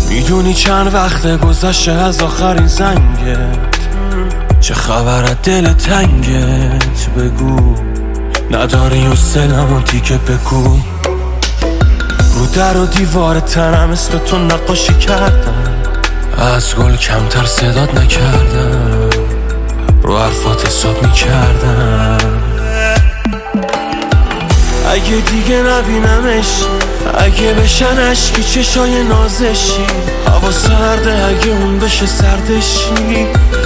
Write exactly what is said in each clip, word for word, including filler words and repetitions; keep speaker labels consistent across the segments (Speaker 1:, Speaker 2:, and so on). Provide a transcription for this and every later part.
Speaker 1: میدونی چند وقت گذشته از آخرین زنگت؟ چه خبر از دل تنگت؟ بگو نداری حوصله‌مو دیگه بگو. رو در و دیوار تنم اسم تو نقاشی کردم، از گل کمتر صدات نکردم، رو حرفات حساب میکردم. اگه دیگه نبینمش، اگه بشن اشکی چشای نازشی، هوا سرده اگه اون بشه سردشی.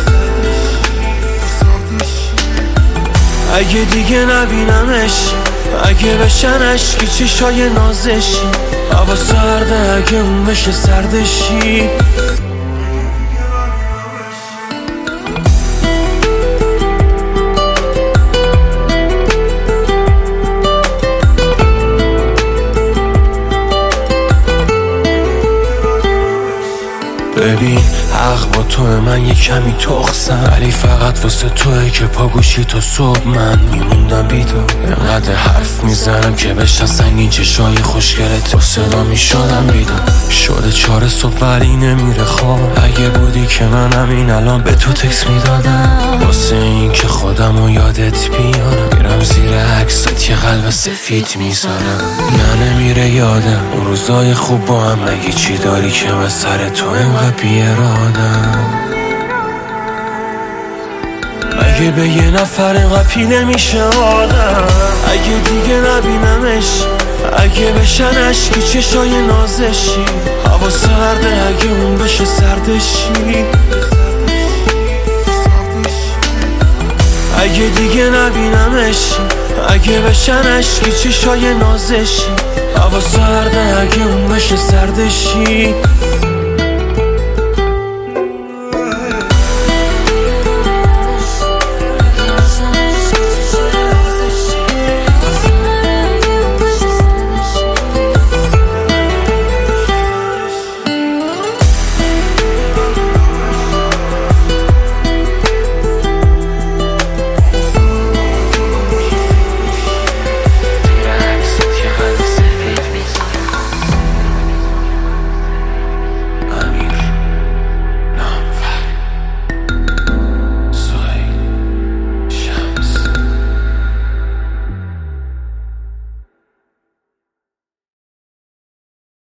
Speaker 1: اگه دیگه نبینمش، اگه بشن اشکی چشای نازشی، هوا سرده اگه اون بشه سردشی. ببین حق با توه، من یه کمی تخصم، ولی فقط واسه توه که پاگوشی تا صبح من میموندم بیدار. اینقدر حرف میزنم که بشن سنگین چشای خوشگلت، با صدا میشدم بیدار. شده چهار صبح ولی نمیره خواب، اگه بودی که من همین الان به تو تکس میدادم. واسه این که خودم رو یادت بیارم، میرم زیر عکست یه قلب سفید میذارم. نه نمیره یادم اون روزای خوب با هم، نگی چی داری که من سر تو اینقدر بیارادم. اگه به یه نفر اینقدر پیله میشه آدم، اگه دیگه نبینمش، اگه بشن اشکی چشای نازشی، هوا سرده اگه اون بشه سردشی. اگه دیگه نبینمش، اگه بشن اشکی چشای نازشی، هوا سرده اگه اون بشه سردشی.